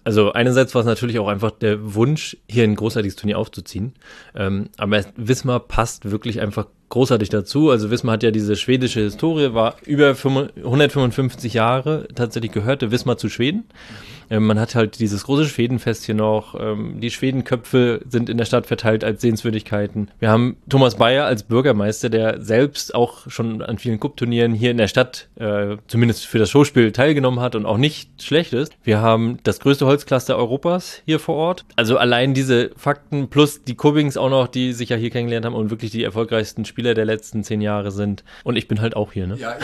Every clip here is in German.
Also einerseits war es natürlich auch einfach der Wunsch, hier ein großartiges Turnier aufzuziehen. Aber Wismar passt wirklich einfach großartig dazu. Also Wismar hat ja diese schwedische Historie, war über 155 Jahre tatsächlich gehörte Wismar zu Schweden. Man hat halt dieses große Schwedenfest hier noch. Die Schwedenköpfe sind in der Stadt verteilt als Sehenswürdigkeiten. Wir haben Thomas Bayer als Bürgermeister, der selbst auch schon an vielen Cup-Turnieren hier in der Stadt zumindest für das Showspiel teilgenommen hat und auch nicht schlecht ist. Wir haben das größte Holzcluster Europas hier vor Ort. Also allein diese Fakten plus die Cubbings auch noch, die sich ja hier kennengelernt haben und wirklich die erfolgreichsten Spieler der letzten 10 Jahre sind. Und ich bin halt auch hier, ne? Ja.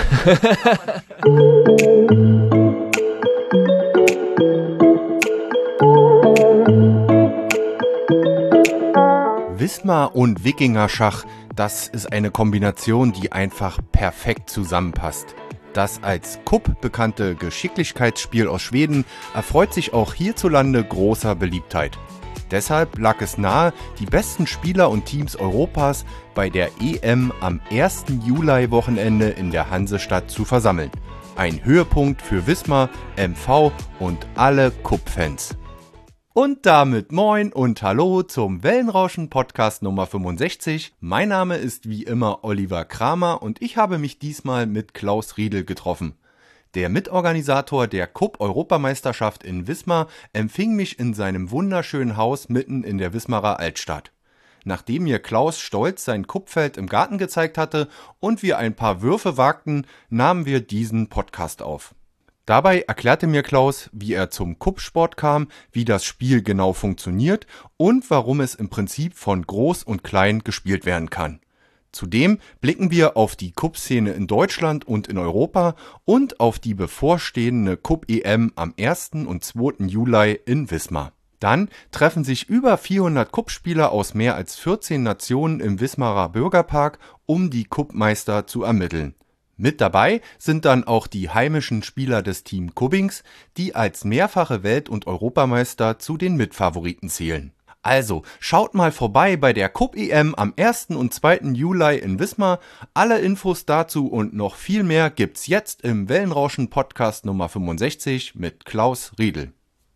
Wismar und Wikingerschach, das ist eine Kombination, die einfach perfekt zusammenpasst. Das als Cup bekannte Geschicklichkeitsspiel aus Schweden erfreut sich auch hierzulande großer Beliebtheit. Deshalb lag es nahe, die besten Spieler und Teams Europas bei der EM am 1. Juli-Wochenende in der Hansestadt zu versammeln. Ein Höhepunkt für Wismar, MV und alle Cup-Fans. Und damit moin und hallo zum Wellenrauschen-Podcast Nummer 65. Mein Name ist wie immer Oliver Kramer und ich habe mich diesmal mit Klaus Riedel getroffen. Der Mitorganisator der Cup-Europameisterschaft in Wismar empfing mich in seinem wunderschönen Haus mitten in der Wismarer Altstadt. Nachdem mir Klaus stolz sein Cup-Feld im Garten gezeigt hatte und wir ein paar Würfe wagten, nahmen wir diesen Podcast auf. Dabei erklärte mir Klaus, wie er zum Cup-Sport kam, wie das Spiel genau funktioniert und warum es im Prinzip von groß und klein gespielt werden kann. Zudem blicken wir auf die Cup-Szene in Deutschland und in Europa und auf die bevorstehende Cup-EM am 1. und 2. Juli in Wismar. Dann treffen sich über 400 Cup-Spieler aus mehr als 14 Nationen im Wismarer Bürgerpark, um die Cup-Meister zu ermitteln. Mit dabei sind dann auch die heimischen Spieler des Team Cubbings, die als mehrfache Welt- und Europameister zu den Mitfavoriten zählen. Also, schaut mal vorbei bei der Cup-EM am 1. und 2. Juli in Wismar. Alle Infos dazu und noch viel mehr gibt's jetzt im Wellenrauschen-Podcast Nummer 65 mit Klaus Riedel.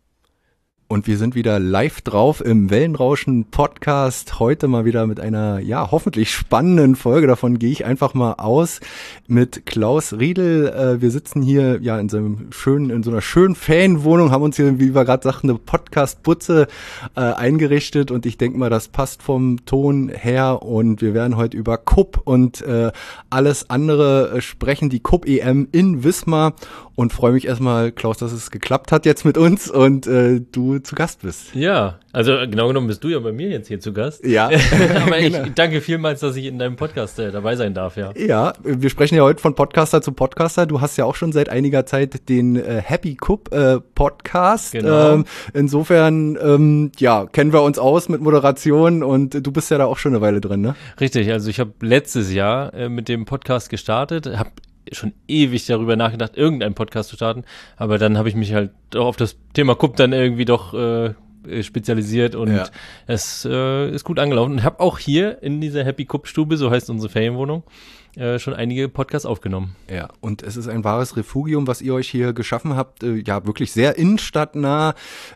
Und wir sind wieder live drauf im Wellenrauschen-Podcast. Heute mal wieder mit einer, ja, hoffentlich spannenden Folge. Davon gehe ich einfach mal aus mit Klaus Riedel. Wir sitzen hier, ja, in so einer schönen Ferienwohnung, haben uns hier, wie wir gerade sagten, eine Podcast-Butze eingerichtet. Und ich denke mal, das passt vom Ton her. Und wir werden heute über Cup und alles andere sprechen. Die Cup-EM in Wismar. Und freue mich erstmal, Klaus, dass es geklappt hat jetzt mit uns und du zu Gast bist. Ja, also genau genommen bist du ja bei mir jetzt hier zu Gast. Ja. Aber ich danke vielmals, dass ich in deinem Podcast dabei sein darf, ja. Ja, wir sprechen ja heute von Podcaster zu Podcaster. Du hast ja auch schon seit einiger Zeit den Happy Cup Podcast. Genau. Insofern, ja, kennen wir uns aus mit Moderation und du bist ja da auch schon eine Weile drin, ne? Richtig, also ich habe letztes Jahr mit dem Podcast gestartet, habe schon ewig darüber nachgedacht, irgendeinen Podcast zu starten, aber dann habe ich mich halt auch auf das Thema Cup dann irgendwie doch spezialisiert und es ist gut angelaufen. Und habe auch hier in dieser Happy Cup Stube, so heißt unsere Ferienwohnung, schon einige Podcasts aufgenommen. Ja, und es ist ein wahres Refugium, was ihr euch hier geschaffen habt. Ja, wirklich sehr innenstadtnah.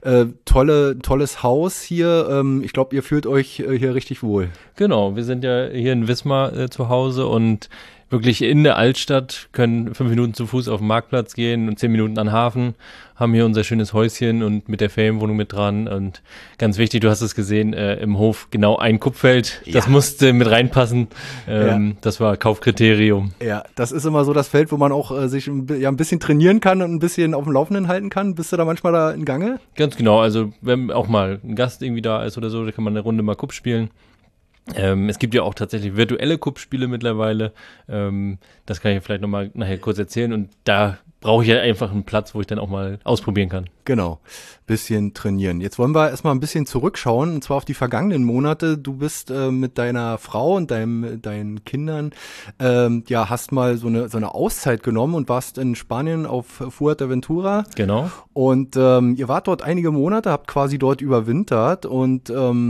Tolles Haus hier. Ich glaube, ihr fühlt euch hier richtig wohl. Genau, wir sind ja hier in Wismar zu Hause und wirklich in der Altstadt, können 5 Minuten zu Fuß auf den Marktplatz gehen und 10 Minuten an den Hafen, haben hier unser schönes Häuschen und mit der Ferienwohnung mit dran und ganz wichtig, du hast es gesehen, im Hof genau ein Kuppfeld, das musste mit reinpassen, das war Kaufkriterium. Ja, das ist immer so das Feld, wo man auch sich ein bisschen trainieren kann und ein bisschen auf dem Laufenden halten kann. Bist du da manchmal da in Gange? Ganz genau, also wenn auch mal ein Gast irgendwie da ist oder so, da kann man eine Runde mal Cup spielen. Es gibt ja auch tatsächlich virtuelle Cup-Spiele mittlerweile. Das kann ich vielleicht nochmal nachher kurz erzählen. Und da brauche ich ja einfach einen Platz, wo ich dann auch mal ausprobieren kann. Genau, bisschen trainieren. Jetzt wollen wir erstmal ein bisschen zurückschauen, und zwar auf die vergangenen Monate. Du bist mit deiner Frau und deinen Kindern, hast mal so eine Auszeit genommen und warst in Spanien auf Fuerteventura. Genau. Und ihr wart dort einige Monate, habt quasi dort überwintert und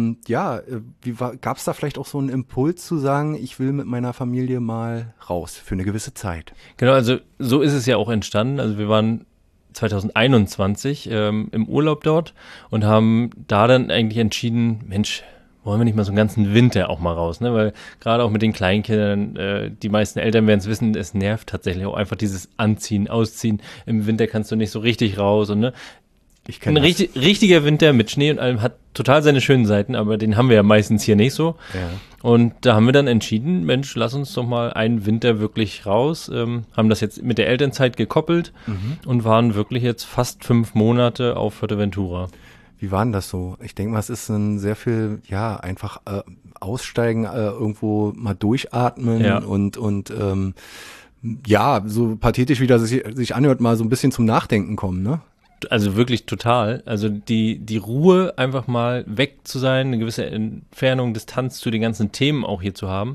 gab's da vielleicht auch so einen Impuls zu sagen, ich will mit meiner Familie mal raus für eine gewisse Zeit? Genau, also so ist es ja auch entstanden. Also wir waren 2021 im Urlaub dort und haben da dann eigentlich entschieden, Mensch, wollen wir nicht mal so einen ganzen Winter auch mal raus, ne? Weil gerade auch mit den Kleinkindern, die meisten Eltern werden es wissen, es nervt tatsächlich auch einfach dieses Anziehen, Ausziehen. Im Winter kannst du nicht so richtig raus und ne? Ein richtiger Winter mit Schnee und allem hat total seine schönen Seiten, aber den haben wir ja meistens hier nicht so. Ja. Und da haben wir dann entschieden, Mensch, lass uns doch mal einen Winter wirklich raus, haben das jetzt mit der Elternzeit gekoppelt und waren wirklich jetzt fast 5 Monate auf Fuerteventura. Wie war denn das so? Ich denke mal, es ist ein sehr viel, ja, einfach aussteigen, irgendwo mal durchatmen und ja, so pathetisch wie das sich anhört, mal so ein bisschen zum Nachdenken kommen, ne? Also wirklich total. Also die Ruhe, einfach mal weg zu sein, eine gewisse Entfernung, Distanz zu den ganzen Themen auch hier zu haben,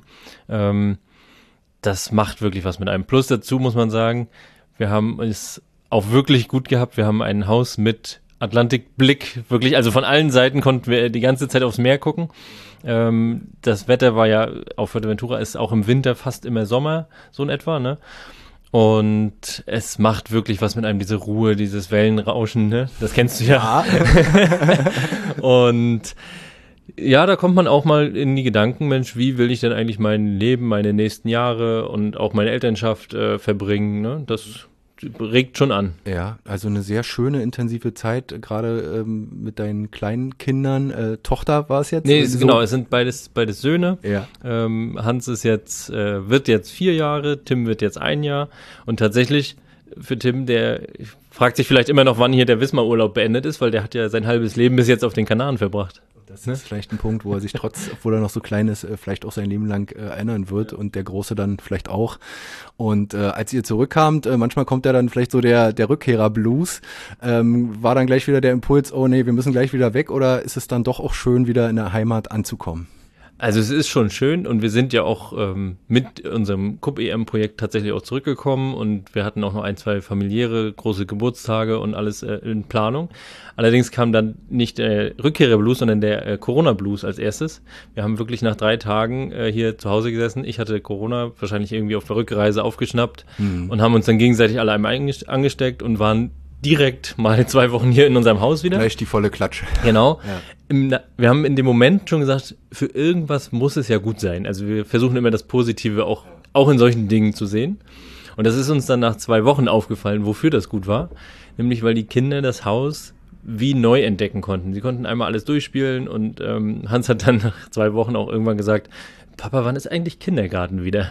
das macht wirklich was mit einem. Plus dazu muss man sagen, wir haben es auch wirklich gut gehabt. Wir haben ein Haus mit Atlantikblick, wirklich, also von allen Seiten konnten wir die ganze Zeit aufs Meer gucken. Das Wetter war ja auf Fuerteventura ist auch im Winter fast immer Sommer, so in etwa, ne? Und es macht wirklich was mit einem, diese Ruhe, dieses Wellenrauschen, ne? Das kennst du ja. Und ja, da kommt man auch mal in die Gedanken, Mensch, wie will ich denn eigentlich mein Leben, meine nächsten Jahre und auch meine Elternschaft verbringen, ne? Das regt schon an. Ja, also eine sehr schöne, intensive Zeit, gerade mit deinen kleinen Kindern. Tochter war es jetzt? Nee, genau, es sind beides Söhne. Ja. Hans ist jetzt, wird jetzt 4 Jahre, Tim wird jetzt 1 Jahr. Und tatsächlich für Tim, der fragt sich vielleicht immer noch, wann hier der Wismar-Urlaub beendet ist, weil der hat ja sein halbes Leben bis jetzt auf den Kanaren verbracht. Das ist vielleicht ein Punkt, wo er sich obwohl er noch so klein ist, vielleicht auch sein Leben lang erinnern wird und der Große dann vielleicht auch. Und als ihr zurückkamt, manchmal kommt ja dann vielleicht so der Rückkehrer-Blues. War dann gleich wieder der Impuls, oh nee, wir müssen gleich wieder weg, oder ist es dann doch auch schön, wieder in der Heimat anzukommen? Also es ist schon schön und wir sind ja auch mit unserem Cup-EM-Projekt tatsächlich auch zurückgekommen und wir hatten auch noch 1, 2 familiäre große Geburtstage und alles in Planung. Allerdings kam dann nicht der Rückkehrer-Blues, sondern der Corona-Blues als erstes. Wir haben wirklich nach 3 Tagen hier zu Hause gesessen. Ich hatte Corona wahrscheinlich irgendwie auf der Rückreise aufgeschnappt und haben uns dann gegenseitig alle einmal angesteckt und waren direkt mal 2 Wochen hier in unserem Haus wieder. Gleich die volle Klatsche. Genau. Ja. Wir haben in dem Moment schon gesagt, für irgendwas muss es ja gut sein. Also wir versuchen immer das Positive auch in solchen Dingen zu sehen. Und das ist uns dann nach 2 Wochen aufgefallen, wofür das gut war. Nämlich, weil die Kinder das Haus wie neu entdecken konnten. Sie konnten einmal alles durchspielen und Hans hat dann nach 2 Wochen auch irgendwann gesagt, Papa, wann ist eigentlich Kindergarten wieder?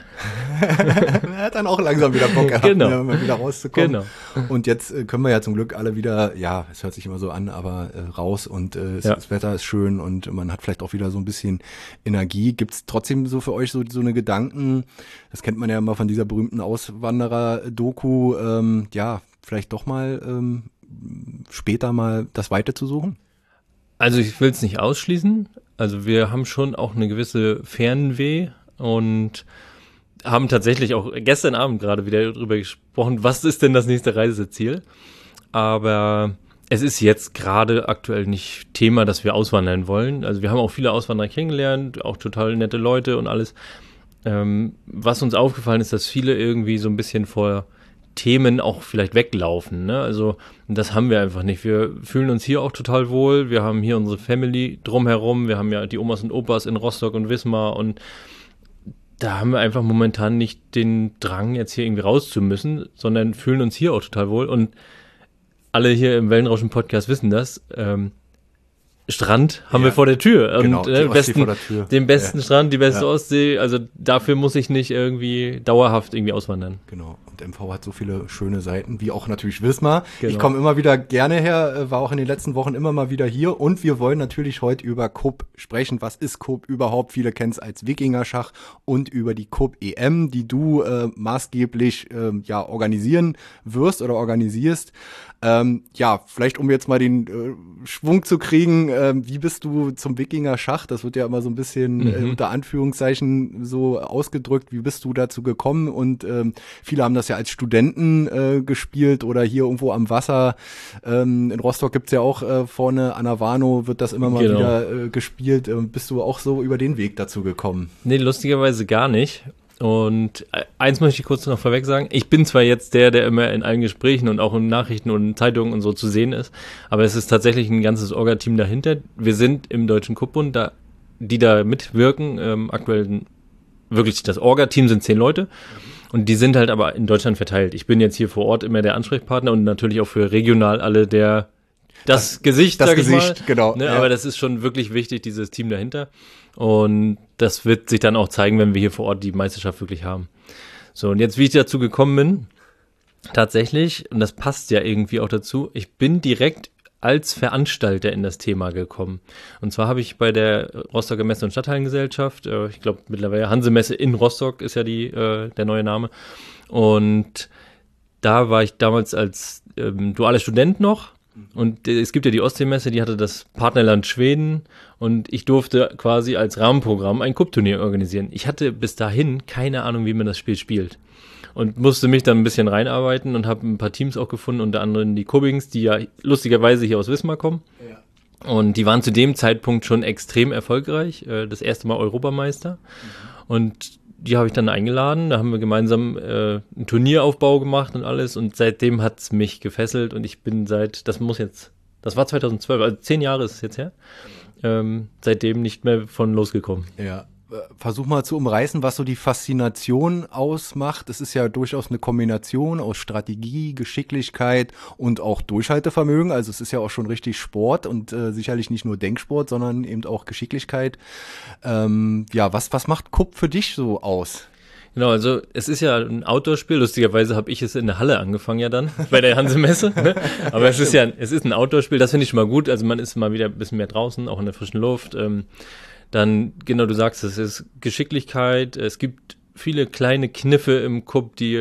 Er hat dann auch langsam wieder Bock gehabt, genau. Mal wieder rauszukommen. Genau. Und jetzt können wir ja zum Glück alle wieder, ja, es hört sich immer so an, aber raus und das Wetter ist schön und man hat vielleicht auch wieder so ein bisschen Energie. Gibt's trotzdem so für euch so eine Gedanken, das kennt man ja immer von dieser berühmten Auswanderer-Doku, ja, vielleicht doch mal später mal das Weite zu suchen? Also ich will es nicht ausschließen. Also wir haben schon auch eine gewisse Fernweh und haben tatsächlich auch gestern Abend gerade wieder darüber gesprochen, was ist denn das nächste Reiseziel? Aber es ist jetzt gerade aktuell nicht Thema, dass wir auswandern wollen. Also wir haben auch viele Auswanderer kennengelernt, auch total nette Leute und alles. Was uns aufgefallen ist, dass viele irgendwie so ein bisschen vor Themen auch vielleicht weglaufen, ne? Also das haben wir einfach nicht. Wir fühlen uns hier auch total wohl. Wir haben hier unsere Family drumherum. Wir haben ja die Omas und Opas in Rostock und Wismar und da haben wir einfach momentan nicht den Drang, jetzt hier irgendwie raus zu müssen, sondern fühlen uns hier auch total wohl und alle hier im Wellenrauschen-Podcast wissen das. Strand haben wir vor der Tür. Genau, und den besten Strand, die beste Ostsee. Also dafür muss ich nicht irgendwie dauerhaft irgendwie auswandern. Genau. Und MV hat so viele schöne Seiten, wie auch natürlich Wismar. Genau. Ich komme immer wieder gerne her, war auch in den letzten Wochen immer mal wieder hier. Und wir wollen natürlich heute über Cup sprechen. Was ist Cup überhaupt? Viele kennen es als Wikingerschach und über die Cup EM, die du maßgeblich organisieren wirst oder organisierst. Vielleicht um jetzt mal den Schwung zu kriegen, wie bist du zum Wikinger-Schach? Das wird ja immer so ein bisschen unter Anführungszeichen so ausgedrückt. Wie bist du dazu gekommen? Und viele haben das ja als Studenten gespielt oder hier irgendwo am Wasser. In Rostock gibt's ja auch vorne an der Warnow wird das immer mal wieder gespielt. Bist du auch so über den Weg dazu gekommen? Nee, lustigerweise gar nicht. Und eins möchte ich kurz noch vorweg sagen. Ich bin zwar jetzt der immer in allen Gesprächen und auch in Nachrichten und in Zeitungen und so zu sehen ist, aber es ist tatsächlich ein ganzes Orga-Team dahinter. Wir sind im Deutschen Kuppbund, die da mitwirken. Aktuell wirklich das Orga-Team sind 10 Leute und die sind halt aber in Deutschland verteilt. Ich bin jetzt hier vor Ort immer der Ansprechpartner und natürlich auch für regional alle das Gesicht, das sag ich Gesicht, mal. genau. Ne, Ja. aber das ist schon wirklich wichtig, dieses Team dahinter. Und das wird sich dann auch zeigen, wenn wir hier vor Ort die Meisterschaft wirklich haben. So, und jetzt, wie ich dazu gekommen bin, tatsächlich, und das passt ja irgendwie auch dazu, ich bin direkt als Veranstalter in das Thema gekommen. Und zwar habe ich bei der Rostocker Messe- und Stadthallengesellschaft, ich glaube mittlerweile Hanse-Messe in Rostock ist ja der neue Name. Und da war ich damals als dualer Student noch. Und es gibt ja die Ostseemesse, die hatte das Partnerland Schweden und ich durfte quasi als Rahmenprogramm ein Cup-Turnier organisieren. Ich hatte bis dahin keine Ahnung, wie man das Spiel spielt und musste mich dann ein bisschen reinarbeiten und habe ein paar Teams auch gefunden, unter anderem die Kubbings, die ja lustigerweise hier aus Wismar kommen. Ja. Und die waren zu dem Zeitpunkt schon extrem erfolgreich, das erste Mal Europameister. Und die habe ich dann eingeladen, da haben wir gemeinsam einen Turnieraufbau gemacht und alles und seitdem hat es mich gefesselt und ich bin das war 2012, also 10 Jahre ist es jetzt her, seitdem nicht mehr von losgekommen. Ja. Versuch mal zu umreißen, was so die Faszination ausmacht. Es ist ja durchaus eine Kombination aus Strategie, Geschicklichkeit und auch Durchhaltevermögen. Also es ist ja auch schon richtig Sport und sicherlich nicht nur Denksport, sondern eben auch Geschicklichkeit. Was macht Cup für dich so aus? Genau, also es ist ja ein Outdoor-Spiel. Lustigerweise habe ich es in der Halle angefangen ja dann, bei der Hanse-Messe. Ne? Aber es ist ein Outdoor-Spiel, das finde ich schon mal gut. Also man ist mal wieder ein bisschen mehr draußen, auch in der frischen Luft. Dann, genau, du sagst, es ist Geschicklichkeit. Es gibt viele kleine Kniffe im Cup, die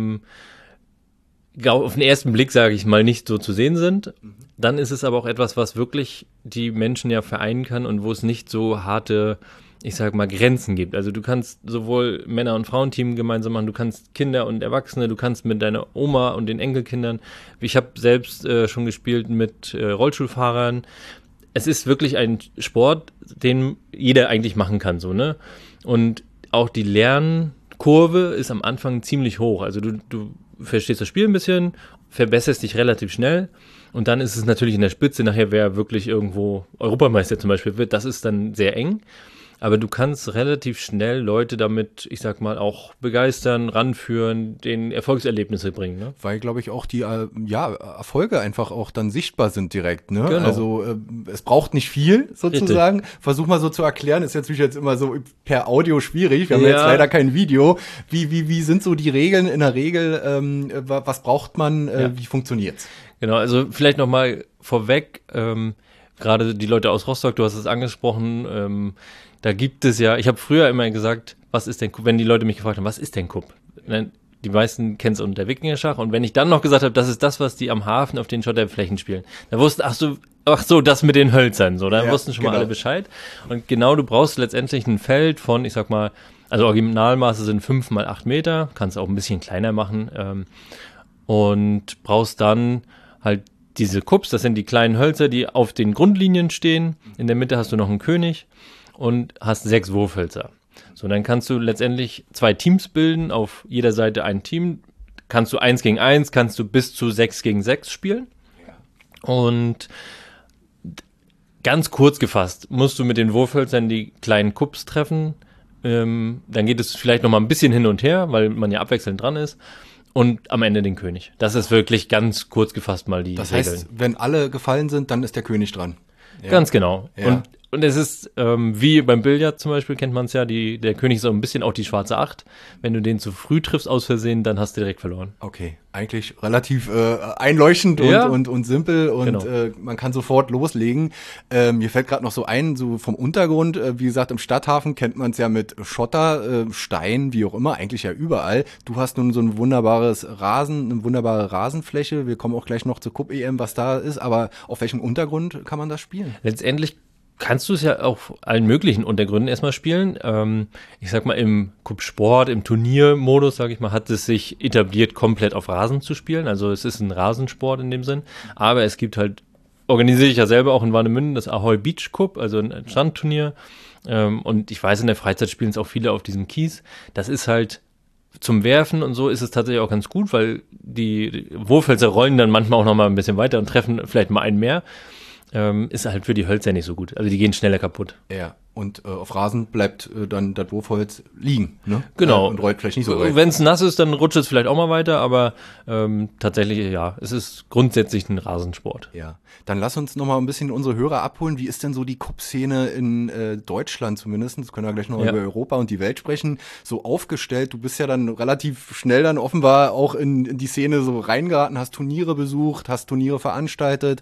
auf den ersten Blick, sage ich mal, nicht so zu sehen sind. Dann ist es aber auch etwas, was wirklich die Menschen ja vereinen kann und wo es nicht so harte, ich sag mal, Grenzen gibt. Also du kannst sowohl Männer- und Frauenteam gemeinsam machen, du kannst Kinder und Erwachsene, du kannst mit deiner Oma und den Enkelkindern. Ich habe selbst schon gespielt mit Rollstuhlfahrern. Es ist wirklich ein Sport, den jeder eigentlich machen kann, so, ne? Und auch die Lernkurve ist am Anfang ziemlich hoch. Also du verstehst das Spiel ein bisschen, verbesserst dich relativ schnell und dann ist es natürlich in der Spitze nachher, wer wirklich irgendwo Europameister zum Beispiel wird, das ist dann sehr eng. Aber du kannst relativ schnell Leute damit, ich sag mal, auch begeistern, ranführen, denen Erfolgserlebnisse bringen. Ne? Weil, glaube ich, auch die Erfolge einfach auch dann sichtbar sind direkt. Ne? Genau. Also es braucht nicht viel sozusagen. Richtig. Versuch mal so zu erklären, ist natürlich jetzt immer so per Audio schwierig. Wir haben jetzt leider kein Video. Wie sind so die Regeln in der Regel? Was braucht man? Wie funktioniert's? Genau, also vielleicht noch mal vorweg, gerade die Leute aus Rostock, du hast es angesprochen, da gibt es ja, ich habe früher immer gesagt, was ist denn, wenn die Leute mich gefragt haben, was ist denn Cup? Die meisten kennen es unter Wikingerschach und wenn ich dann noch gesagt habe, das ist das, was die am Hafen auf den Schotterflächen spielen, da wussten, ach so, das mit den Hölzern, so, da wussten schon mal alle Bescheid. Und genau, du brauchst letztendlich ein Feld von, ich sag mal, also Originalmaße sind 5 mal 8 Meter, kannst auch ein bisschen kleiner machen, und brauchst dann halt diese Cups, das sind die kleinen Hölzer, die auf den Grundlinien stehen. In der Mitte hast du noch einen König und hast 6 Wurfhölzer. So, dann kannst du letztendlich 2 Teams bilden, auf jeder Seite ein Team. Kannst du 1 gegen 1, kannst du bis zu 6 gegen 6 spielen. Und ganz kurz gefasst, musst du mit den Wurfhölzern die kleinen Cups treffen. Dann geht es vielleicht noch mal ein bisschen hin und her, weil man ja abwechselnd dran ist. Und am Ende den König. Das ist wirklich ganz kurz gefasst mal die Regeln. Das heißt, wenn alle gefallen sind, dann ist der König dran. Ja. Ganz genau. Ja. Und es ist wie beim Billard zum Beispiel, kennt man es ja, der König ist auch ein bisschen auch die schwarze 8. Wenn du den zu früh triffst aus Versehen, dann hast du direkt verloren. Okay, eigentlich relativ einleuchtend und simpel und genau. Man kann sofort loslegen. Mir fällt gerade noch so ein, so vom Untergrund, wie gesagt, im Stadthafen kennt man es ja mit Schotter, Stein, wie auch immer, eigentlich ja überall. Du hast nun so ein wunderbare Rasenfläche. Wir kommen auch gleich noch zur Cup-EM, was da ist, aber auf welchem Untergrund kann man das spielen? Letztendlich kannst du es ja auf allen möglichen Untergründen erstmal spielen. Ich sag mal, im Cup-Sport, im Turniermodus, sage ich mal, hat es sich etabliert, komplett auf Rasen zu spielen. Also es ist ein Rasensport in dem Sinn. Aber es gibt halt organisiere ich ja selber auch in Warnemünde, das Ahoy Beach Cup, also ein Strandturnier. Und ich weiß, in der Freizeit spielen es auch viele auf diesem Kies. Das ist halt zum Werfen und so ist es tatsächlich auch ganz gut, weil die Wurfhölzer rollen dann manchmal auch noch mal ein bisschen weiter und treffen vielleicht mal einen mehr. Ist halt für die Hölzer nicht so gut. Also die gehen schneller kaputt. Ja, und auf Rasen bleibt dann das Wurfholz liegen, ne? Genau. Und rollt vielleicht nicht so weit. Wenn es nass ist, dann rutscht es vielleicht auch mal weiter, aber tatsächlich, ja, es ist grundsätzlich ein Rasensport. Ja, dann lass uns noch mal ein bisschen unsere Hörer abholen. Wie ist denn so die Cup-Szene in Deutschland zumindest? Das können wir gleich noch über Europa und die Welt sprechen. So aufgestellt, du bist ja dann relativ schnell dann offenbar auch in die Szene so reingeraten, hast Turniere besucht, hast Turniere veranstaltet.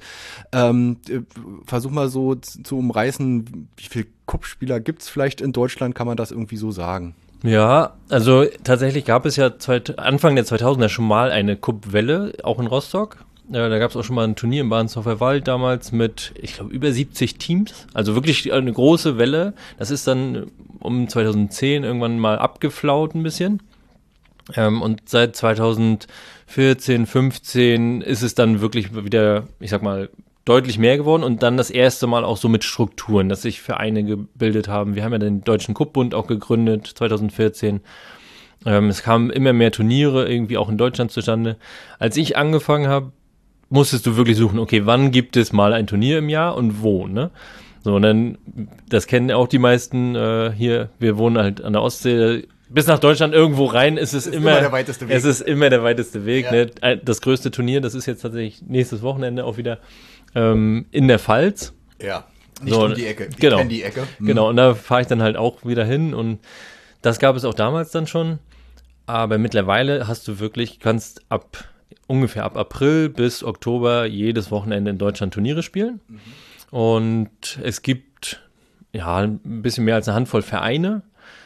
Versuch mal so zu umreißen, wie viel Cup-Spieler gibt's vielleicht in Deutschland? Kann man das irgendwie so sagen? Ja, also tatsächlich gab es ja Anfang der 2000er schon mal eine Cup-Welle, auch in Rostock. Da gab es auch schon mal ein Turnier im Bahnhofshofer Wald damals mit, ich glaube, über 70 Teams. Also wirklich eine große Welle. Das ist dann um 2010 irgendwann mal abgeflaut ein bisschen. Und seit 2014, 15 ist es dann wirklich wieder, ich sag mal, deutlich mehr geworden und dann das erste Mal auch so mit Strukturen, dass sich Vereine gebildet haben. Wir haben ja den Deutschen Cup-Bund auch gegründet, 2014. Es kamen immer mehr Turniere irgendwie auch in Deutschland zustande. Als ich angefangen habe, musstest du wirklich suchen, okay, wann gibt es mal ein Turnier im Jahr und wo, ne? So, und dann, das kennen auch die meisten hier, wir wohnen halt an der Ostsee, bis nach Deutschland irgendwo rein ist es immer der weiteste Weg. Es ist immer der weiteste Weg, Ja. ne? Das größte Turnier, das ist jetzt tatsächlich nächstes Wochenende auch wieder in der Pfalz. Ja, nicht So, um die Ecke. Ich genau. kenn die Ecke. Genau, und da fahre ich dann halt auch wieder hin und das gab es auch damals dann schon, aber mittlerweile hast du wirklich, kannst ungefähr ab April bis Oktober jedes Wochenende in Deutschland Turniere spielen und es gibt ja ein bisschen mehr als eine Handvoll Vereine.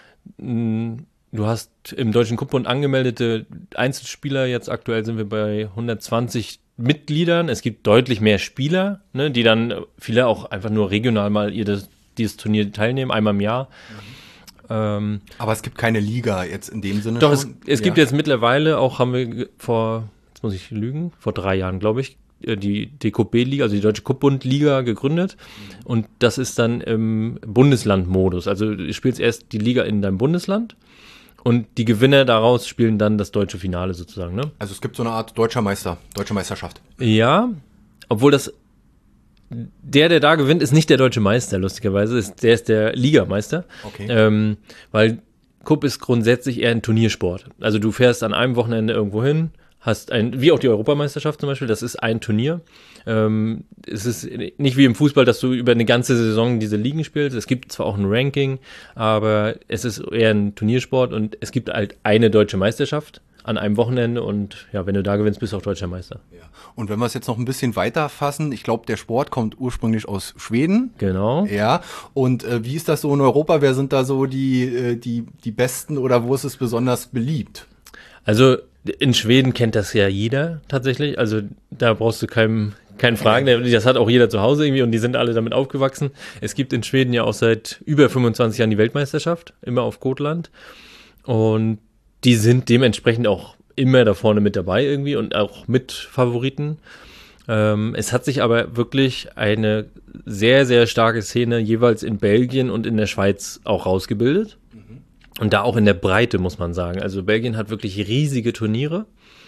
Du hast im Deutschen Cup-Bund angemeldete Einzelspieler, jetzt aktuell sind wir bei 120 Mitgliedern. Es gibt deutlich mehr Spieler, ne, die dann viele auch einfach nur regional mal dieses Turnier teilnehmen, einmal im Jahr. Aber es gibt keine Liga jetzt in dem Sinne. Doch, schon. es gibt jetzt mittlerweile auch, haben wir jetzt muss ich lügen, vor 3 Jahren, glaube ich, die DQB-Liga, also die Deutsche Cup-Bund-Liga gegründet. Und das ist dann im Bundesland-Modus. Also du spielst erst die Liga in deinem Bundesland und die Gewinner daraus spielen dann das deutsche Finale sozusagen, ne? Also es gibt so eine Art deutsche Meisterschaft. Ja, obwohl der da gewinnt, ist nicht der deutsche Meister, lustigerweise. Der ist der Ligameister. Okay. Weil Cup ist grundsätzlich eher ein Turniersport. Also du fährst an einem Wochenende irgendwo hin, hast wie auch die Europameisterschaft zum Beispiel, das ist ein Turnier. Es ist nicht wie im Fußball, dass du über eine ganze Saison diese Ligen spielst. Es gibt zwar auch ein Ranking, aber es ist eher ein Turniersport und es gibt halt eine deutsche Meisterschaft an einem Wochenende und ja, wenn du da gewinnst, bist du auch deutscher Meister. Ja. Und wenn wir es jetzt noch ein bisschen weiter fassen, ich glaube, der Sport kommt ursprünglich aus Schweden. Genau. Ja, und wie ist das so in Europa? Wer sind da so die Besten oder wo ist es besonders beliebt? Also in Schweden kennt das ja jeder tatsächlich, also da brauchst du keinen Fragen, das hat auch jeder zu Hause irgendwie und die sind alle damit aufgewachsen. Es gibt in Schweden ja auch seit über 25 Jahren die Weltmeisterschaft, immer auf Gotland und die sind dementsprechend auch immer da vorne mit dabei irgendwie und auch mit Favoriten. Es hat sich aber wirklich eine sehr, sehr starke Szene jeweils in Belgien und in der Schweiz auch rausgebildet. Und da auch in der Breite, muss man sagen. Also Belgien hat wirklich riesige Turniere.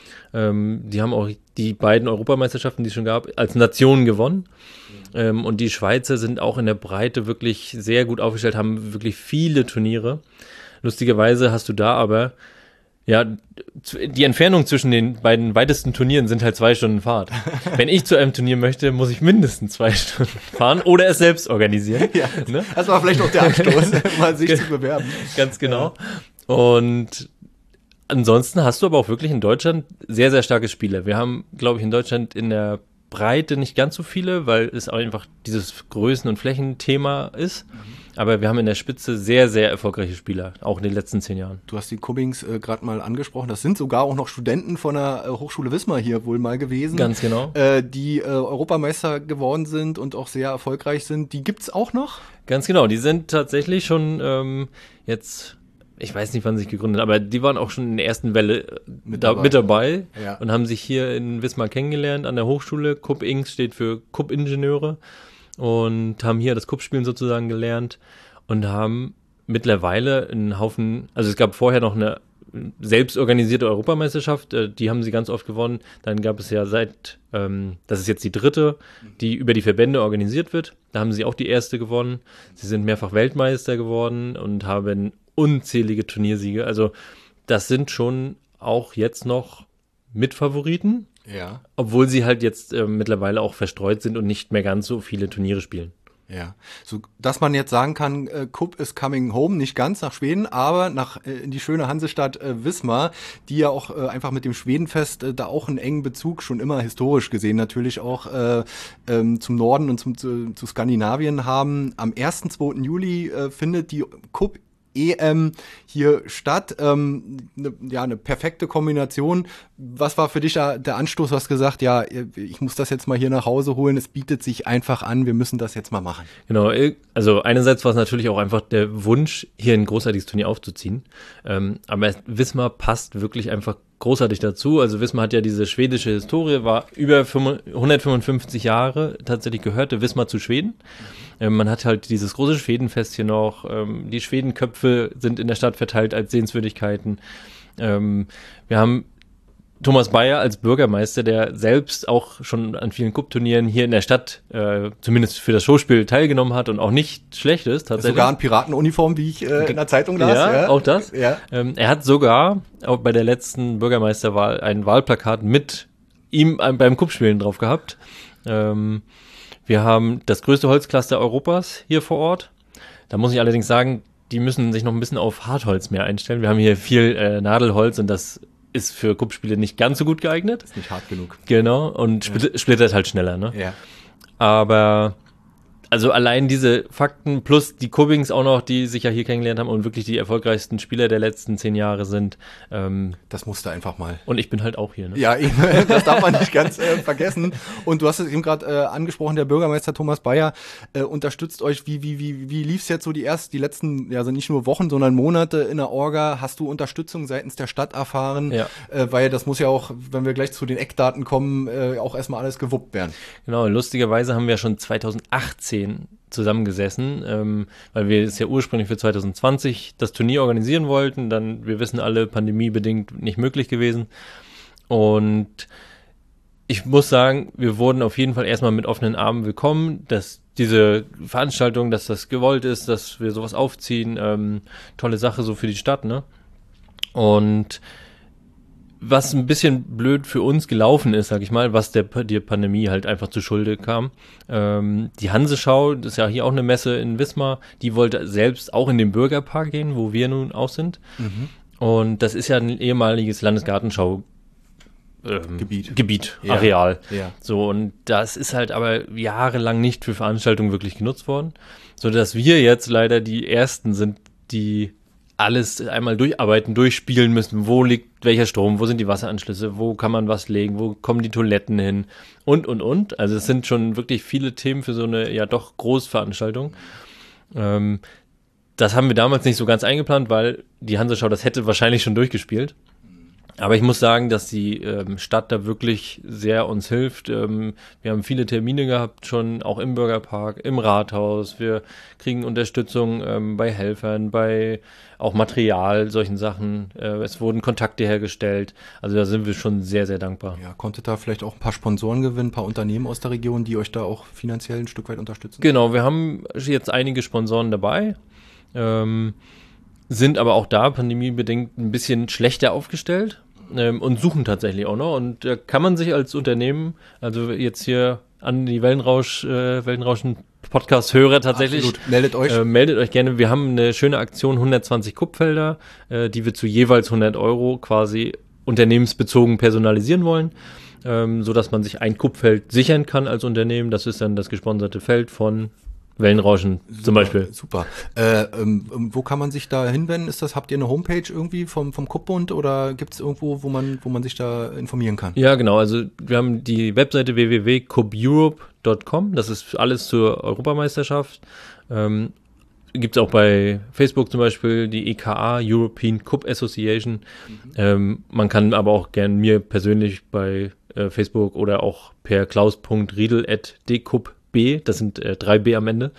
Die haben auch die beiden Europameisterschaften, die es schon gab, als Nation gewonnen. Und die Schweizer sind auch in der Breite wirklich sehr gut aufgestellt, haben wirklich viele Turniere. Lustigerweise hast du da aber, ja, die Entfernung zwischen den beiden weitesten Turnieren sind halt 2 Stunden Fahrt. Wenn ich zu einem Turnier möchte, muss ich mindestens 2 Stunden fahren oder es selbst organisieren. Ja, ne? Das war vielleicht auch der Anstoß, mal sich zu bewerben. Ganz genau. Ja. Und ansonsten hast du aber auch wirklich in Deutschland sehr, sehr starke Spieler. Wir haben, glaube ich, in Deutschland in der Breite nicht ganz so viele, weil es auch einfach dieses Größen- und Flächenthema ist. Aber wir haben in der Spitze sehr, sehr erfolgreiche Spieler, auch in den letzten 10 Jahren. Du hast die Cubbings gerade mal angesprochen. Das sind sogar auch noch Studenten von der Hochschule Wismar hier wohl mal gewesen. Ganz genau. Die Europameister geworden sind und auch sehr erfolgreich sind. Die gibt's auch noch? Ganz genau. Die sind tatsächlich schon jetzt ich weiß nicht, wann sie sich gegründet, aber die waren auch schon in der ersten Welle mit dabei. dabei Ja. und haben sich hier in Wismar kennengelernt an der Hochschule. KUB Inc. steht für KUB-Ingenieure und haben hier das KUB-Spielen sozusagen gelernt und haben mittlerweile einen Haufen, also es gab vorher noch eine selbstorganisierte Europameisterschaft, die haben sie ganz oft gewonnen. Dann gab es ja das ist jetzt die dritte, die über die Verbände organisiert wird. Da haben sie auch die erste gewonnen. Sie sind mehrfach Weltmeister geworden und haben unzählige Turniersiege. Also das sind schon auch jetzt noch Mitfavoriten, Ja. obwohl sie halt jetzt mittlerweile auch verstreut sind und nicht mehr ganz so viele Turniere spielen. Ja, so dass man jetzt sagen kann, KUB is coming home, nicht ganz nach Schweden, aber in die schöne Hansestadt Wismar, die ja auch einfach mit dem Schwedenfest da auch einen engen Bezug schon immer historisch gesehen natürlich auch zum Norden und zu Skandinavien haben. Am 1. 2. Juli findet die KUB EM hier statt. Eine perfekte Kombination. Was war für dich der Anstoß? Du hast gesagt, ja, ich muss das jetzt mal hier nach Hause holen. Es bietet sich einfach an. Wir müssen das jetzt mal machen. Genau, also einerseits war es natürlich auch einfach der Wunsch, hier ein großartiges Turnier aufzuziehen. Aber Wismar passt wirklich einfach großartig dazu. Also Wismar hat ja diese schwedische Historie, war über 155 Jahre tatsächlich gehörte Wismar zu Schweden. Man hat halt dieses große Schwedenfest hier noch. Die Schwedenköpfe sind in der Stadt verteilt als Sehenswürdigkeiten. Wir haben Thomas Bayer als Bürgermeister, der selbst auch schon an vielen Cup-Turnieren hier in der Stadt zumindest für das Showspiel teilgenommen hat und auch nicht schlecht ist tatsächlich. Sogar in Piratenuniform, wie ich in der Zeitung las. Ja, auch das. Ja. Er hat sogar auch bei der letzten Bürgermeisterwahl ein Wahlplakat mit ihm beim Cup-Spielen drauf gehabt. Wir haben das größte Holzcluster Europas hier vor Ort. Da muss ich allerdings sagen, die müssen sich noch ein bisschen auf Hartholz mehr einstellen. Wir haben hier viel Nadelholz und das ist für Cup-Spiele nicht ganz so gut geeignet. Ist nicht hart genug. Genau, und splittert halt schneller, ne? Ja. Aber also allein diese Fakten plus die Cubbings auch noch, die sich ja hier kennengelernt haben und wirklich die erfolgreichsten Spieler der letzten 10 Jahre sind. Das musste einfach mal. Und ich bin halt auch hier, ne? Ja, eben, das darf man nicht ganz vergessen. Und du hast es eben gerade angesprochen, der Bürgermeister Thomas Bayer unterstützt euch. Wie lief's jetzt so die letzten, ja, also nicht nur Wochen, sondern Monate in der Orga? Hast du Unterstützung seitens der Stadt erfahren? Ja. Weil das muss ja auch, wenn wir gleich zu den Eckdaten kommen, auch erstmal alles gewuppt werden. Genau, lustigerweise haben wir schon 2018 zusammengesessen, weil wir es ja ursprünglich für 2020 das Turnier organisieren wollten, dann, wir wissen alle, pandemiebedingt nicht möglich gewesen. Und ich muss sagen, wir wurden auf jeden Fall erstmal mit offenen Armen willkommen, dass diese Veranstaltung, dass das gewollt ist, dass wir sowas aufziehen, tolle Sache so für die Stadt, ne? Und was ein bisschen blöd für uns gelaufen ist, sag ich mal, was der Pandemie halt einfach zu Schulde kam. Die Hanseschau, das ist ja hier auch eine Messe in Wismar, die wollte selbst auch in den Bürgerpark gehen, wo wir nun auch sind. Mhm. Und das ist ja ein ehemaliges Landesgartenschau Gebiet, ja. Areal. Ja. So, und das ist halt aber jahrelang nicht für Veranstaltungen wirklich genutzt worden, sodass wir jetzt leider die Ersten sind, die alles einmal durcharbeiten, durchspielen müssen. Wo liegt welcher Strom? Wo sind die Wasseranschlüsse? Wo kann man was legen? Wo kommen die Toiletten hin? Und. Also es sind schon wirklich viele Themen für so eine ja doch Großveranstaltung. Das haben wir damals nicht so ganz eingeplant, weil die Hanseschau das hätte wahrscheinlich schon durchgespielt. Aber ich muss sagen, dass die Stadt da wirklich sehr uns hilft. Wir haben viele Termine gehabt, schon auch im Bürgerpark, im Rathaus. Wir kriegen Unterstützung bei Helfern, bei auch Material, solchen Sachen. Es wurden Kontakte hergestellt. Also da sind wir schon sehr, sehr dankbar. Ja, konntet da vielleicht auch ein paar Sponsoren gewinnen, ein paar Unternehmen aus der Region, die euch da auch finanziell ein Stück weit unterstützen? Genau, wir haben jetzt einige Sponsoren dabei. Sind aber auch da pandemiebedingt ein bisschen schlechter aufgestellt. Und suchen tatsächlich auch noch. Und da kann man sich als Unternehmen, also jetzt hier an die Wellenrauschen-Podcast-Hörer tatsächlich. Absolut. Meldet euch. Meldet euch gerne. Wir haben eine schöne Aktion, 120 Kuppfelder, die wir zu jeweils 100 € quasi unternehmensbezogen personalisieren wollen, sodass man sich ein Kuppfeld sichern kann als Unternehmen. Das ist dann das gesponserte Feld von Wellenrauschen zum Beispiel. Super. Wo kann man sich da hinwenden? Habt ihr eine Homepage irgendwie vom Kuppbund oder gibt es irgendwo, wo man sich da informieren kann? Ja, genau. Also wir haben die Webseite www.cupeurope.com. Das ist alles zur Europameisterschaft. gibt es auch bei Facebook zum Beispiel die EKA, European Cup Association. Man kann aber auch gern mir persönlich bei Facebook oder auch per klaus.riedel@dcupb, das sind 3b am Ende,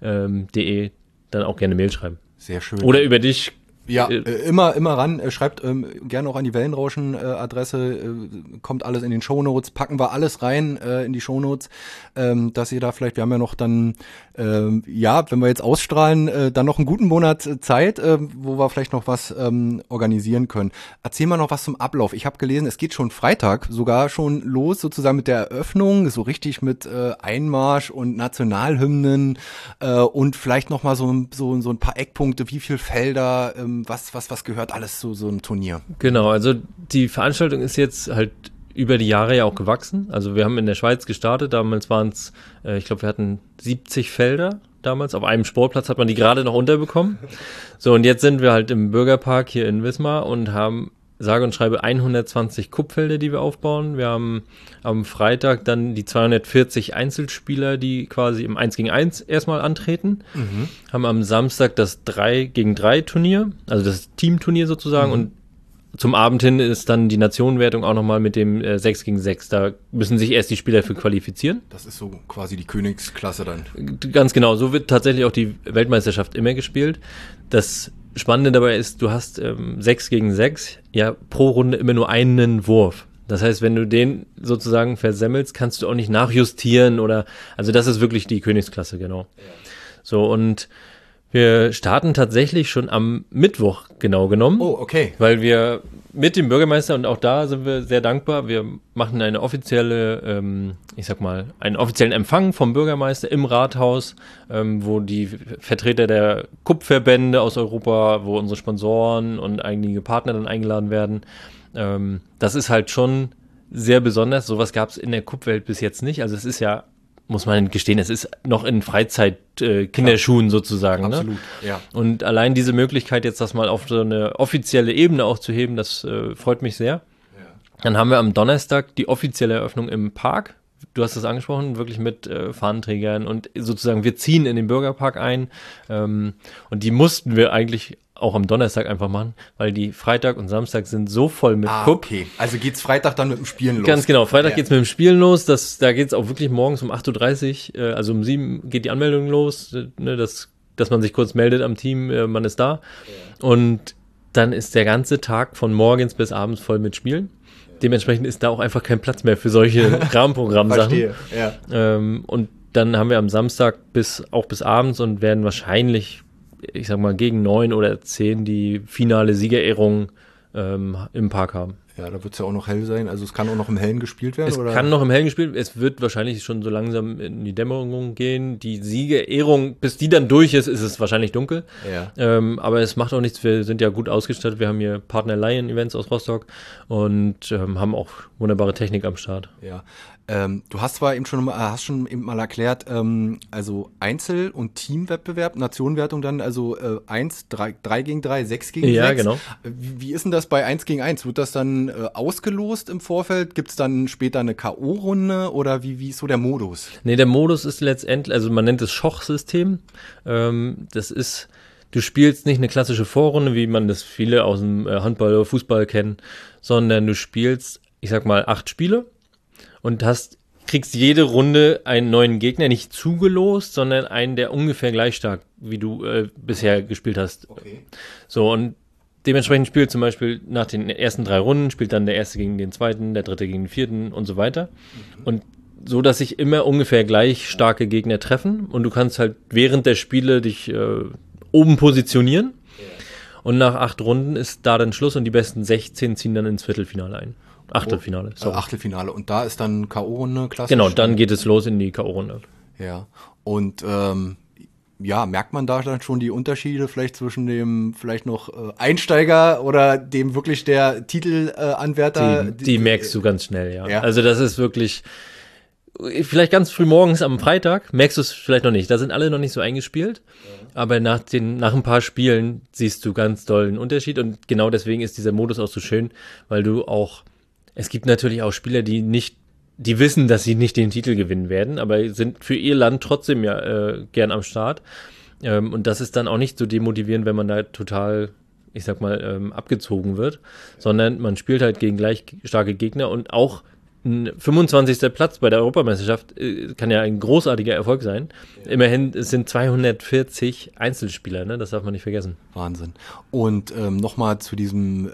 de, dann auch gerne Mail schreiben. Sehr schön. Oder über dich. Ja, immer ran. Schreibt gerne auch an die Wellenrauschen-Adresse. Kommt alles in den Shownotes. Packen wir alles rein in die Shownotes, dass ihr da vielleicht, wir haben ja noch dann, wenn wir jetzt ausstrahlen, dann noch einen guten Monat Zeit, wo wir vielleicht noch was organisieren können. Erzähl mal noch was zum Ablauf. Ich habe gelesen, es geht schon Freitag sogar schon los, sozusagen mit der Eröffnung, so richtig mit Einmarsch und Nationalhymnen und vielleicht noch mal so ein paar Eckpunkte, wie viel Felder, was gehört alles zu so einem Turnier? Genau, also die Veranstaltung ist jetzt halt über die Jahre ja auch gewachsen. Also wir haben in der Schweiz gestartet, damals waren es, ich glaube, wir hatten 70 Felder damals. Auf einem Sportplatz hat man die gerade noch unterbekommen. So, und jetzt sind wir halt im Bürgerpark hier in Wismar und haben sage und schreibe 120 Kuppfelder, die wir aufbauen. Wir haben am Freitag dann die 240 Einzelspieler, die quasi im 1 gegen 1 erstmal antreten. Haben am Samstag das 3 gegen 3 Turnier, also das Teamturnier sozusagen. Und zum Abend hin ist dann die Nationenwertung auch nochmal mit dem 6 gegen 6. Da müssen sich erst die Spieler für qualifizieren. Das ist so quasi die Königsklasse dann. Ganz genau, so wird tatsächlich auch die Weltmeisterschaft immer gespielt. Das Spannende dabei ist, du hast 6 gegen 6, ja, pro Runde immer nur einen Wurf. Das heißt, wenn du den sozusagen versemmelst, kannst du auch nicht nachjustieren oder, also das ist wirklich die Königsklasse, genau. Ja. So, und wir starten tatsächlich schon am Mittwoch, genau genommen. Oh, okay. Weil wir mit dem Bürgermeister, und auch da sind wir sehr dankbar, wir machen eine offizielle, einen offiziellen Empfang vom Bürgermeister im Rathaus, wo die Vertreter der Cup-Verbände aus Europa, wo unsere Sponsoren und einige Partner dann eingeladen werden. Das ist halt schon sehr besonders. Sowas gab es in der Cup-Welt bis jetzt nicht. Also es ist ja, muss man gestehen, es ist noch in Freizeit-Kinderschuhen sozusagen. Absolut, ne? Ja. Und allein diese Möglichkeit, jetzt das mal auf so eine offizielle Ebene auch zu heben, das freut mich sehr. Ja. Dann haben wir am Donnerstag die offizielle Eröffnung im Park. Du hast das angesprochen, wirklich mit Fahnenträgern und sozusagen wir ziehen in den Bürgerpark ein. Und die mussten wir eigentlich auch am Donnerstag einfach machen, weil die Freitag und Samstag sind so voll mit Cup. Okay, also geht's Freitag dann mit dem Spielen los? Ganz genau, Freitag geht's mit dem Spielen los, da geht's auch wirklich morgens um 8.30 Uhr, also um 7 geht die Anmeldung los, ne, dass man sich kurz meldet am Team, man ist da. Ja. Und dann ist der ganze Tag von morgens bis abends voll mit Spielen. Ja. Dementsprechend ist da auch einfach kein Platz mehr für solche Rahmenprogrammsachen. Ja. Und dann haben wir am Samstag bis abends und werden wahrscheinlich, ich sag mal, gegen 9 oder 10 die finale Siegerehrung im Park haben. Ja, da wird es ja auch noch hell sein. Also es kann auch noch im Hellen gespielt werden? Es kann noch im Hellen gespielt werden. Es wird wahrscheinlich schon so langsam in die Dämmerung gehen. Die Siegerehrung, bis die dann durch ist, ist es wahrscheinlich dunkel. Ja. Aber es macht auch nichts. Wir sind ja gut ausgestattet. Wir haben hier Partner Lion Events aus Rostock und haben auch wunderbare Technik am Start. Ja. Du hast zwar eben schon mal erklärt, also Einzel- und Teamwettbewerb, Nationenwertung dann, also 3 gegen 3, 6 gegen 6. Ja, genau. Wie ist denn das bei 1 gegen 1? Wird das dann ausgelost im Vorfeld? Gibt es dann später eine K.O.-Runde oder wie ist so der Modus? Nee, der Modus ist letztendlich, also man nennt es Schoch-System. Das ist, du spielst nicht eine klassische Vorrunde, wie man das viele aus dem Handball oder Fußball kennen, sondern du spielst, ich sag mal, 8 Spiele. Und kriegst jede Runde einen neuen Gegner, nicht zugelost, sondern einen, der ungefähr gleich stark, wie du bisher gespielt hast. Okay. So, und dementsprechend spielt zum Beispiel nach den ersten 3 Runden, spielt dann der erste gegen den zweiten, der dritte gegen den vierten und so weiter. Und so, dass sich immer ungefähr gleich starke Gegner treffen und du kannst halt während der Spiele dich oben positionieren. Und nach 8 Runden ist da dann Schluss und die besten 16 ziehen dann ins Viertelfinale ein. Achtelfinale, sorry. Achtelfinale. Und da ist dann K.O.-Runde klassisch? Genau, dann geht es los in die K.O.-Runde. Ja. Und merkt man da dann schon die Unterschiede vielleicht zwischen dem vielleicht noch Einsteiger oder dem wirklich der Titelanwärter? Die merkst du ganz schnell, ja. Also das ist wirklich, vielleicht ganz früh morgens am Freitag merkst du es vielleicht noch nicht. Da sind alle noch nicht so eingespielt. Ja. Aber nach ein paar Spielen siehst du ganz doll einen Unterschied. Und genau deswegen ist dieser Modus auch so schön, weil du auch, es gibt natürlich auch Spieler, die wissen, dass sie nicht den Titel gewinnen werden, aber sind für ihr Land trotzdem ja gern am Start. Und das ist dann auch nicht so demotivierend, wenn man da total, ich sag mal, abgezogen wird, sondern man spielt halt gegen gleich starke Gegner und auch ein 25. Platz bei der Europameisterschaft kann ja ein großartiger Erfolg sein. Ja. Immerhin, es sind 240 Einzelspieler, ne? Das darf man nicht vergessen. Wahnsinn. Und nochmal zu diesem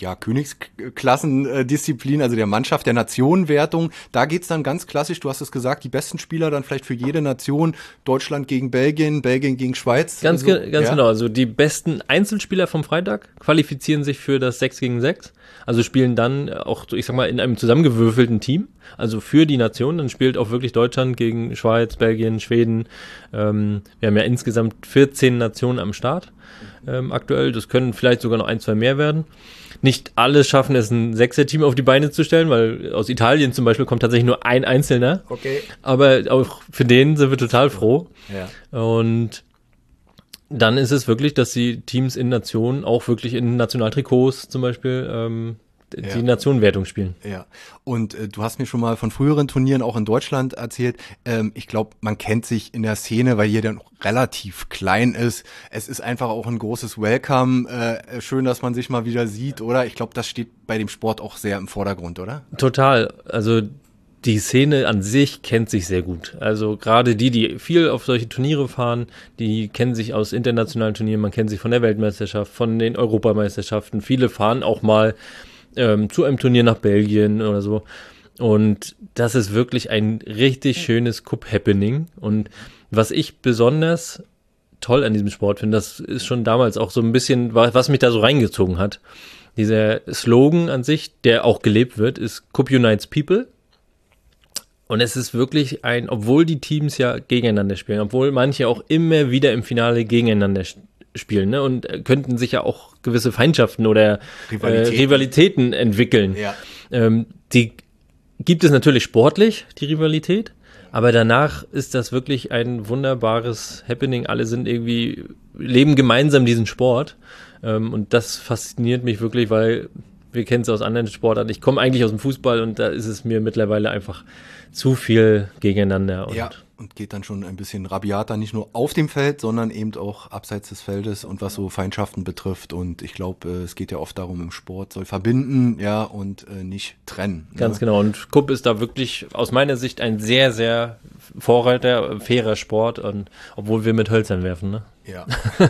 Königsklassendisziplin, also der Mannschaft, der Nationenwertung. Da geht's dann ganz klassisch, du hast es gesagt, die besten Spieler dann vielleicht für jede Nation. Deutschland gegen Belgien, Belgien gegen Schweiz. Ganz genau. Also die besten Einzelspieler vom Freitag qualifizieren sich für das 6 gegen 6. Also spielen dann auch, ich sag mal, in einem zusammengewürfelten Team, also für die Nation. Dann spielt auch wirklich Deutschland gegen Schweiz, Belgien, Schweden. Wir haben ja insgesamt 14 Nationen am Start aktuell. Das können vielleicht sogar noch 1, 2 mehr werden. Nicht alle schaffen es, ein 6er-Team auf die Beine zu stellen, weil aus Italien zum Beispiel kommt tatsächlich nur ein Einzelner. Okay. Aber auch für den sind wir total froh. Ja. Und dann ist es wirklich, dass die Teams in Nationen auch wirklich in Nationaltrikots zum Beispiel die Nationenwertung spielen. Ja, und du hast mir schon mal von früheren Turnieren auch in Deutschland erzählt. Ich glaube, man kennt sich in der Szene, weil jeder noch relativ klein ist. Es ist einfach auch ein großes Welcome. Schön, dass man sich mal wieder sieht, oder? Ich glaube, das steht bei dem Sport auch sehr im Vordergrund, oder? Total. Also die Szene an sich kennt sich sehr gut. Also gerade die viel auf solche Turniere fahren, die kennen sich aus internationalen Turnieren, man kennt sich von der Weltmeisterschaft, von den Europameisterschaften. Viele fahren auch mal zu einem Turnier nach Belgien oder so. Und das ist wirklich ein richtig schönes Cup-Happening. Und was ich besonders toll an diesem Sport finde, das ist schon damals auch so ein bisschen, was mich da so reingezogen hat. Dieser Slogan an sich, der auch gelebt wird, ist Cup Unites People. Und es ist wirklich obwohl die Teams ja gegeneinander spielen, obwohl manche auch immer wieder im Finale gegeneinander spielen, ne, und könnten sich ja auch gewisse Feindschaften oder Rivalitäten entwickeln. Ja. Die gibt es natürlich sportlich, die Rivalität, aber danach ist das wirklich ein wunderbares Happening. Alle leben gemeinsam diesen Sport. Und das fasziniert mich wirklich, weil wir kennen es aus anderen Sportarten. Ich komme eigentlich aus dem Fußball und da ist es mir mittlerweile einfach zu viel gegeneinander. Und geht dann schon ein bisschen rabiater, nicht nur auf dem Feld, sondern eben auch abseits des Feldes und was so Feindschaften betrifft. Und ich glaube, es geht ja oft darum, im Sport soll verbinden, ja, und nicht trennen. Ganz genau. Und Cup ist da wirklich aus meiner Sicht ein sehr, sehr Vorreiter, fairer Sport, und obwohl wir mit Hölzern werfen, ne? Ja.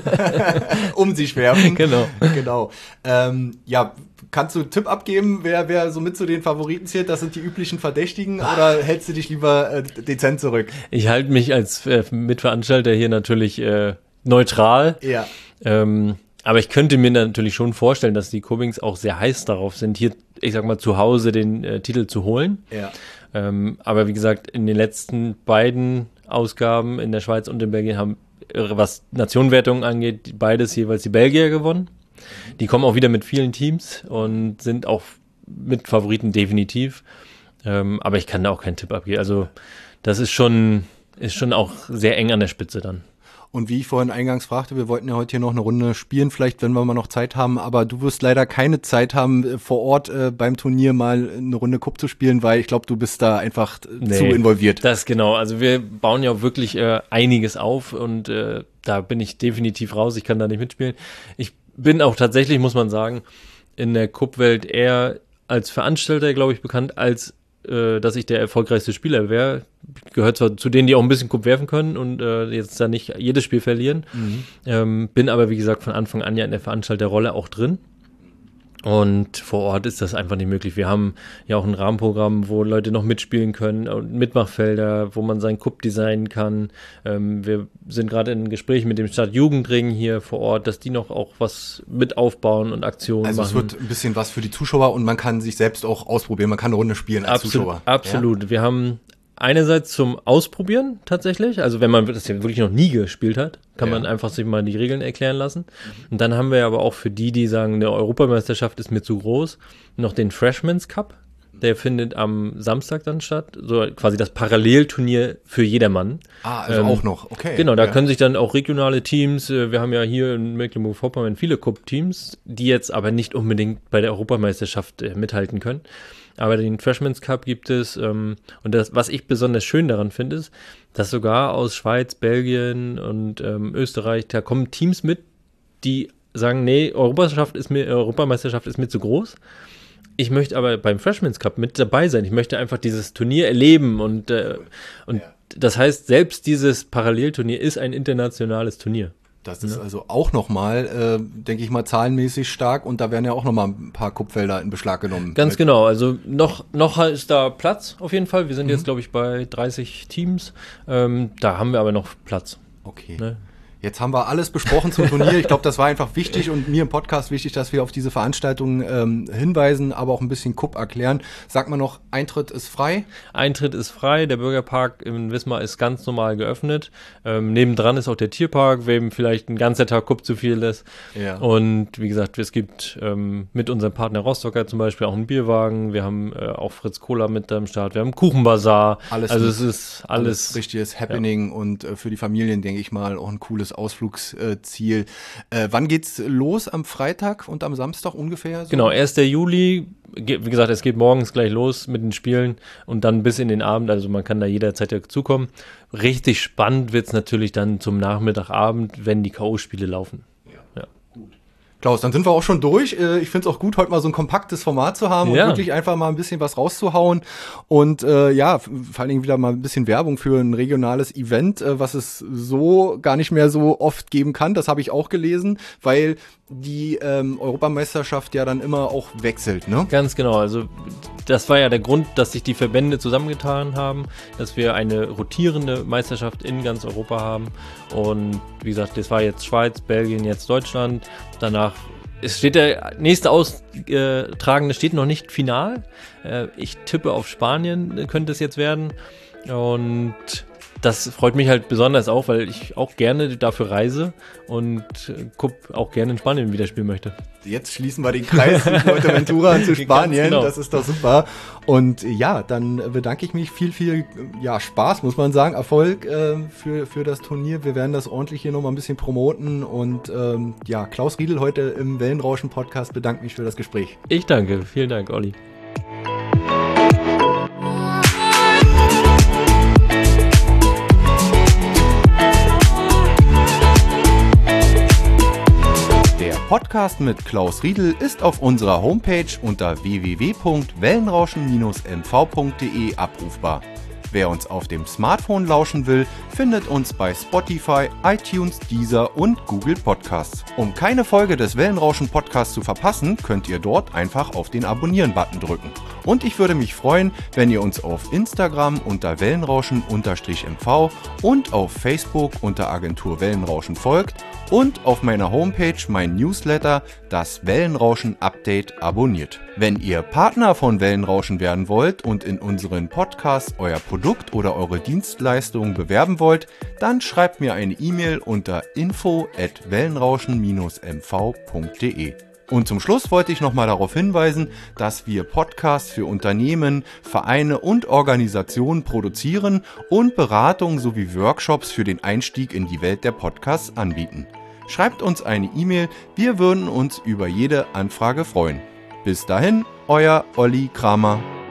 Um sich werfen. Genau. Kannst du einen Tipp abgeben, wer so mit zu den Favoriten zählt? Das sind die üblichen Verdächtigen, oder hältst du dich lieber dezent zurück? Ich halte mich als Mitveranstalter hier natürlich neutral. Ja. Aber ich könnte mir natürlich schon vorstellen, dass die Cubbings auch sehr heiß darauf sind, hier, ich sag mal, zu Hause den Titel zu holen. Ja. Aber wie gesagt, in den letzten beiden Ausgaben in der Schweiz und in Belgien haben, was Nationenwertungen angeht, beides jeweils die Belgier gewonnen. Die kommen auch wieder mit vielen Teams und sind auch mit Favoriten definitiv. Aber ich kann da auch keinen Tipp abgeben. Also das ist schon auch sehr eng an der Spitze dann. Und wie ich vorhin eingangs fragte, wir wollten ja heute hier noch eine Runde spielen, vielleicht, wenn wir mal noch Zeit haben, aber du wirst leider keine Zeit haben, vor Ort beim Turnier mal eine Runde Cup zu spielen, weil ich glaube, du bist da einfach zu involviert. Das genau, also wir bauen ja auch wirklich einiges auf, und da bin ich definitiv raus, ich kann da nicht mitspielen. Ich bin auch tatsächlich, muss man sagen, in der Cup-Welt eher als Veranstalter, glaube ich, bekannt, als dass ich der erfolgreichste Spieler wäre. Gehört zwar zu denen, die auch ein bisschen Cup werfen können und jetzt da nicht jedes Spiel verlieren. Bin aber, wie gesagt, von Anfang an ja in der Veranstalterrolle auch drin. Und vor Ort ist das einfach nicht möglich. Wir haben ja auch ein Rahmenprogramm, wo Leute noch mitspielen können und Mitmachfelder, wo man seinen Cup designen kann. Wir sind gerade in Gesprächen mit dem Stadtjugendring hier vor Ort, dass die noch auch was mit aufbauen und Aktionen machen. Also es wird ein bisschen was für die Zuschauer, und man kann sich selbst auch ausprobieren. Man kann eine Runde spielen als Zuschauer. Absolut. Ja? Wir haben einerseits zum Ausprobieren tatsächlich, also wenn man das ja wirklich noch nie gespielt hat, kann man einfach sich mal die Regeln erklären lassen. Und dann haben wir aber auch für die sagen, eine Europameisterschaft ist mir zu groß, noch den Freshman's Cup. Der findet am Samstag dann statt, so quasi das Parallelturnier für jedermann. Also auch noch, okay. Genau, da können sich dann auch regionale Teams, wir haben ja hier in Mecklenburg-Vorpommern viele Cup-Teams, die jetzt aber nicht unbedingt bei der Europameisterschaft mithalten können. Aber den Freshman's Cup gibt es und das, was ich besonders schön daran finde, ist, dass sogar aus Schweiz, Belgien und Österreich, da kommen Teams mit, die sagen, nee, Europameisterschaft ist mir zu groß. Ich möchte aber beim Freshman's Cup mit dabei sein. Ich möchte einfach dieses Turnier erleben und das heißt, selbst dieses Parallelturnier ist ein internationales Turnier. Das ist also auch nochmal, denke ich mal, zahlenmäßig stark und da werden ja auch nochmal ein paar Kuppfelder in Beschlag genommen. Ganz genau, also noch ist da Platz auf jeden Fall. Wir sind jetzt, glaube ich, bei 30 Teams. Da haben wir aber noch Platz. Okay. Ne? Jetzt haben wir alles besprochen zum Turnier. Ich glaube, das war einfach wichtig und mir im Podcast wichtig, dass wir auf diese Veranstaltungen hinweisen, aber auch ein bisschen Cup erklären. Sag mal noch, Eintritt ist frei? Eintritt ist frei. Der Bürgerpark in Wismar ist ganz normal geöffnet. Nebendran ist auch der Tierpark, wem vielleicht ein ganzer Tag Cup zu viel ist. Ja. Und wie gesagt, es gibt mit unserem Partner Rostocker zum Beispiel auch einen Bierwagen. Wir haben auch Fritz Cola mit am Start. Wir haben einen Kuchenbazar. Also es ist alles richtiges Happening und für die Familien, denke ich mal, auch ein cooles Ausflugsziel. Wann geht's los? Am Freitag und am Samstag ungefähr? So? Genau, 1. Juli. Wie gesagt, es geht morgens gleich los mit den Spielen und dann bis in den Abend. Also man kann da jederzeit dazukommen. Richtig spannend wird's natürlich dann zum Nachmittagabend, wenn die K.O.-Spiele laufen. Ja. Klaus, dann sind wir auch schon durch. Ich finde es auch gut, heute mal so ein kompaktes Format zu haben und wirklich einfach mal ein bisschen was rauszuhauen und vor allen Dingen wieder mal ein bisschen Werbung für ein regionales Event, was es so gar nicht mehr so oft geben kann. Das habe ich auch gelesen, weil die Europameisterschaft ja dann immer auch wechselt, ne? Ganz genau, also das war ja der Grund, dass sich die Verbände zusammengetan haben, dass wir eine rotierende Meisterschaft in ganz Europa haben und wie gesagt, das war jetzt Schweiz, Belgien, jetzt Deutschland, danach steht der nächste Austragende steht noch nicht final, ich tippe auf Spanien, könnte es jetzt werden und das freut mich halt besonders auch, weil ich auch gerne dafür reise und Cup auch gerne in Spanien wieder spielen möchte. Jetzt schließen wir den Kreis von Fuerteventura zu Spanien, genau. Das ist doch super. Und ja, dann bedanke ich mich viel Spaß, muss man sagen, Erfolg für das Turnier. Wir werden das ordentlich hier nochmal ein bisschen promoten und Klaus Riedl heute im Wellenrauschen-Podcast bedankt mich für das Gespräch. Ich danke, vielen Dank, Olli. Podcast mit Klaus Riedl ist auf unserer Homepage unter www.wellenrauschen-mv.de abrufbar. Wer uns auf dem Smartphone lauschen will, findet uns bei Spotify, iTunes, Deezer und Google Podcasts. Um keine Folge des Wellenrauschen-Podcasts zu verpassen, könnt ihr dort einfach auf den Abonnieren-Button drücken. Und ich würde mich freuen, wenn ihr uns auf Instagram unter Wellenrauschen_mv und auf Facebook unter Agentur Wellenrauschen folgt und auf meiner Homepage mein Newsletter, das Wellenrauschen Update, abonniert. Wenn ihr Partner von Wellenrauschen werden wollt und in unseren Podcasts euer Produkt oder eure Dienstleistung bewerben wollt, dann schreibt mir eine E-Mail unter info@wellenrauschen-mv.de. Und zum Schluss wollte ich nochmal darauf hinweisen, dass wir Podcasts für Unternehmen, Vereine und Organisationen produzieren und Beratungen sowie Workshops für den Einstieg in die Welt der Podcasts anbieten. Schreibt uns eine E-Mail, wir würden uns über jede Anfrage freuen. Bis dahin, euer Olli Kramer.